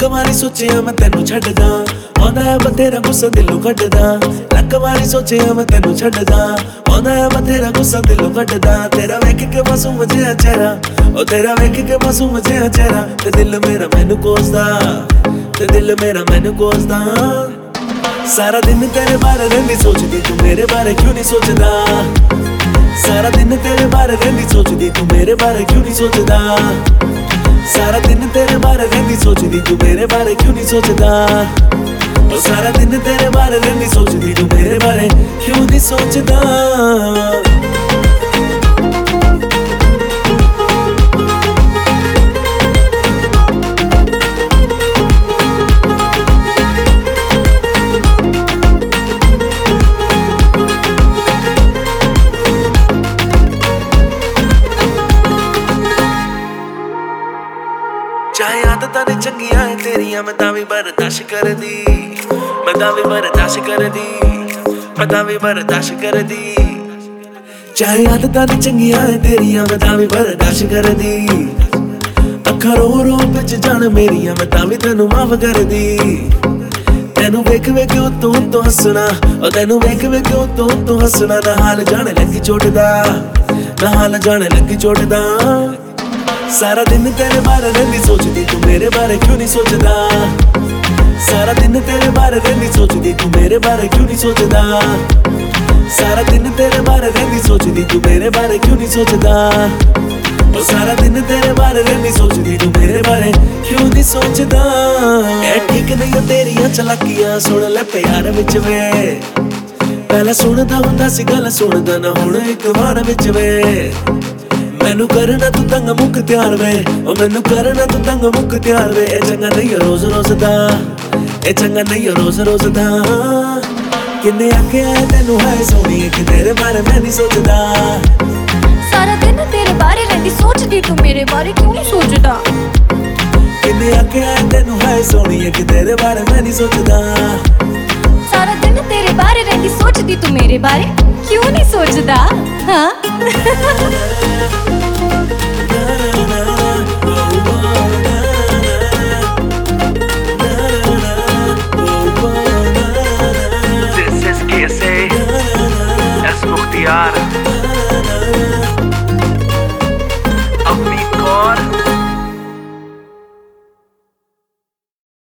वारी सोचिया मैं तेनू छड्डदा, आउंदा है बथेरा गुस्सा दिलों कड्डदा। लक वारी सोचिया मैं तेनू छड्डदा, आउंदा है बथेरा गुस्सा दिलों कड्डदा। तेरा वेख के मासूम जिहा चेहरा, ओ तेरा वेख के मासूम जिहा चेहरा, ते दिल मेरा मैनू कोसदा, ते दिल मेरा मैनू कोसदा। सारा दिन तेरे बारे रहिंदी सोचदी, तू मेरे बारे क्यों नहीं सोचदा। सारा दिन तेरे बारे रहिंदी सोचदी, तू मेरे बारे क्यों नहीं सोचदा। सारा दिन तेरे बारे रहिंदी सोचदी, तू मेरे बारे क्यों नहीं सोचदा। ओ सारा दिन तेरे बारे रहिंदी सोचदी, तू मेरे बारे क्यों नहीं सोचदा। चाहे आदतां ने चंगियां है तेरियां, मैं तां वी बर्दाश्त करदी, मैं तां वी बर्दाश्त करदी, मैं तां वी बर्दाश्त करदी। चाहे आदतां ने चंगियां है तेरियां, मैं तां वी बर्दाश्त करदी। अखां रो रो विच जान मेरियां, मैं तां वी तैनू माफ करदी। तैनू वेख वेख उत्तों उत्तों हसना, ओ तैनू वेख वेख उत्तों उत्तों हसना। ना हाल जाने लगी चोट दा, ना हाल जाने लगी चोट दा। सारा दिन तेरे बारे रहिंदी सोचदी, तू मेरे बारे क्यों नहीं सोचदा। सारा दिन तेरे बारे रहिंदी सोचदी, तू मेरे बारे क्यों नहीं सोचदा। सारा दिन तेरे बारे रहिंदी सोचदी, तू मेरे बारे क्यों नहीं सोचदा। ओ सारा दिन तेरे बारे रहिंदी सोचदी, तू मेरे बारे क्यों नहीं सोचदा। ऐ ठीक नहीं तेरियां चलाकियां, सुन ले प्यार विच वे। पहला सुनदा हुंदा सी गल, सुनदा ना हुण इक वार विच वे। मैनू करना तू तंग मुक त्यार वे, ओ मैनू करना तू तंग मुक त्यार वे। ए चंगा नहीं रोज रोज दा, ए चंगा नहीं रोज रोज दा। किन्ने आख्या है तेनू हाय सोहणी, कि तेरे बारे मैं नहीं सोचदा। सारा दिन तेरे बारे रहिंदी सोचदी, तू मेरे बारे क्यों नहीं सोचदा। किन्ने आख्या है तेनू हाय सोहणी, कि तेरे बारे मैं नहीं सोचदा। सारा दिन तेरे बारे रहिंदी सोचदी, तू मेरे बारे क्यों नहीं सोचदा। हाँ